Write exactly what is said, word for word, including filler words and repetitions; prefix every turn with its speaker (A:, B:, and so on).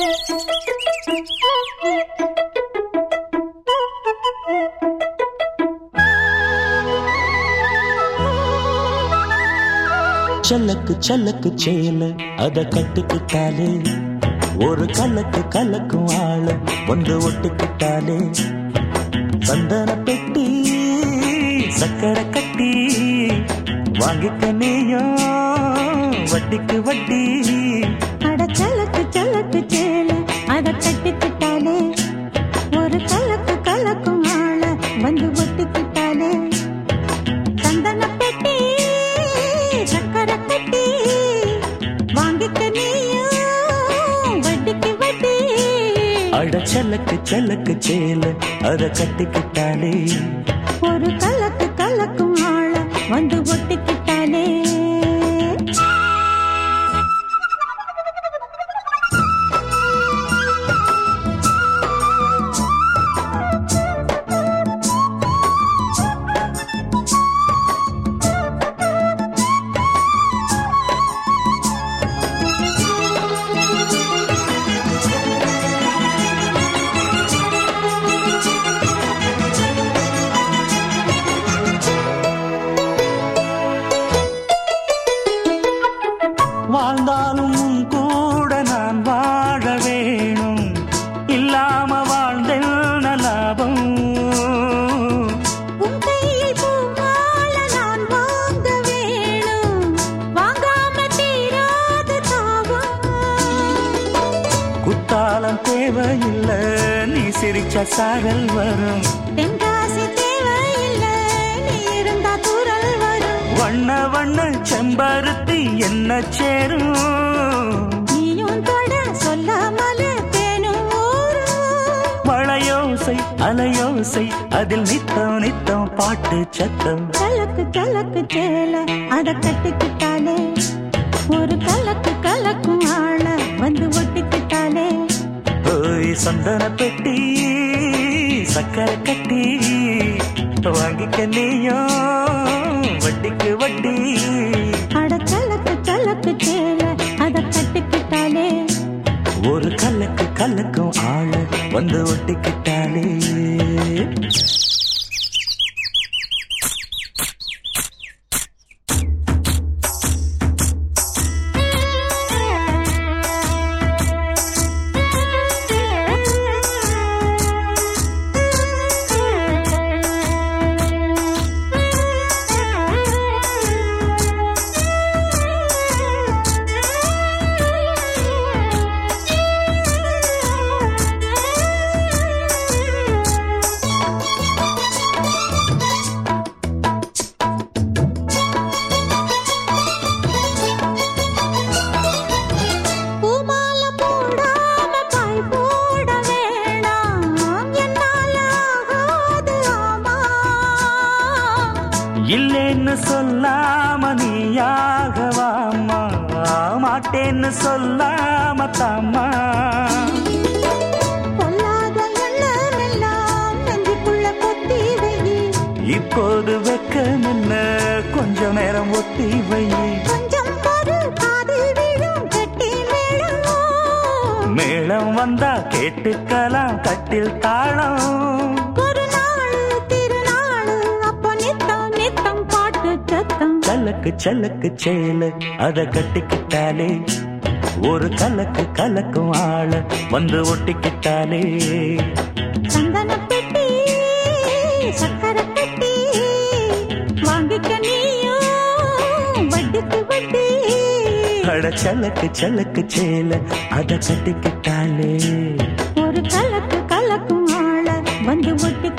A: சல்லக்கு சல்லக்கு சேல அத கட்டிக்கிட்டாலே ஒரு கலக்கு கலக்கும் ஆள வந்து ஒட்டிக்கிட்டாலே சந்தன பெட்டி சக்கரை கட்டி வாங்கிக்க நீயும் வட்டிக்கு வட்டி.
B: அட சல்லக்கு சல்லக்கு சேல அத கட்டிக்கிட்டாலே ஒரு கலக்கு கலக்கும் ஆள வந்து ஒட்டிக்கிட்டாலே சந்தன பெட்டி சக்கரை கட்டி வாங்கிக்க நீயும் வட்டிக்கு வட்டி.
A: அட சல்லக்கு சல்லக்கு சேல அத கட்டிக்கிட்டாலே
B: ஒரு கலக்கு கலக்கும் ஆள வந்து ஒட்டிக்கிட்டாலே.
A: வாழ்ந்தாலும் உன் கூட நான் வாழ வேணும், இல்லாம வாழ்ந்தென்ன லாபம்.
B: உன் கையில் பூமால நான் வாங்க வேணும், வாங்காம தீராத தாபம்.
A: குத்தாலம் தேவையில்லை, நீ சிரிச்ச சாரல் வரும்.
B: தென்காசி தேவையில்லை, நீ இருந்தா தூரல் வரும்.
A: வண்ண வண்ண செம்பருத்தி என்ன சேரும்,
B: நீயும் தொட சொல்லாமல தேனும் ஊரும்.
A: மழையோசை அலையோசை அதில் நித்தம் நித்தம் பாட்டு சத்தம்.
B: கலக்கு கலக்கு சேல அத கட்டிக்கிட்டாலே ஒரு கலக்கு கலக்கும் ஆள வந்து ஒட்டிக்கிட்டாலே.
A: ஓய் சந்தன பெட்டி சக்கரை கட்டி வாங்கிக்க நீயும் வட்டிக்கு வட்டி.
B: அட கலக்கு கலக்கு சேல அத கட்டிக்கிட்டாலே
A: ஒரு கலக்கு கலக்கும் ஆள வந்து ஒட்டிக்கிட்டாலே. இல்லேன்னு சொல்லாம நீயாகவாமா, மாட்டேன்னு சொல்லாம தாமா.
B: பொல்லாத எண்ணம் எல்லாம் நெஞ்சுக்குள்ள கொத்தி வை.
A: இப்போது வெக்கமென்ன கொஞ்ச நேரம் ஒத்தி வை.
B: கொஞ்சம் பொறு காதில் விழும் கெட்டி மேளம்.
A: மேளம் வந்தா கேட்டுக்கலாம் கட்டில் தாளம். சல்லக்கு சல்லக்கு சேல அத கட்டிக்கிட்டாலே ஒரு கலக்கு கலக்கும் ஆள வந்து ஒட்டிக்கிட்டாலே.
B: சந்தன பெட்டி சக்கரை கட்டி வாங்கிக்க நீயும் வட்டிக்கு வட்டி.
A: அட சல்லக்கு சல்லக்கு சேல அத கட்டிக்கிட்டாலே
B: ஒரு கலக்கு கலக்கும் ஆள வந்து ஒட்டி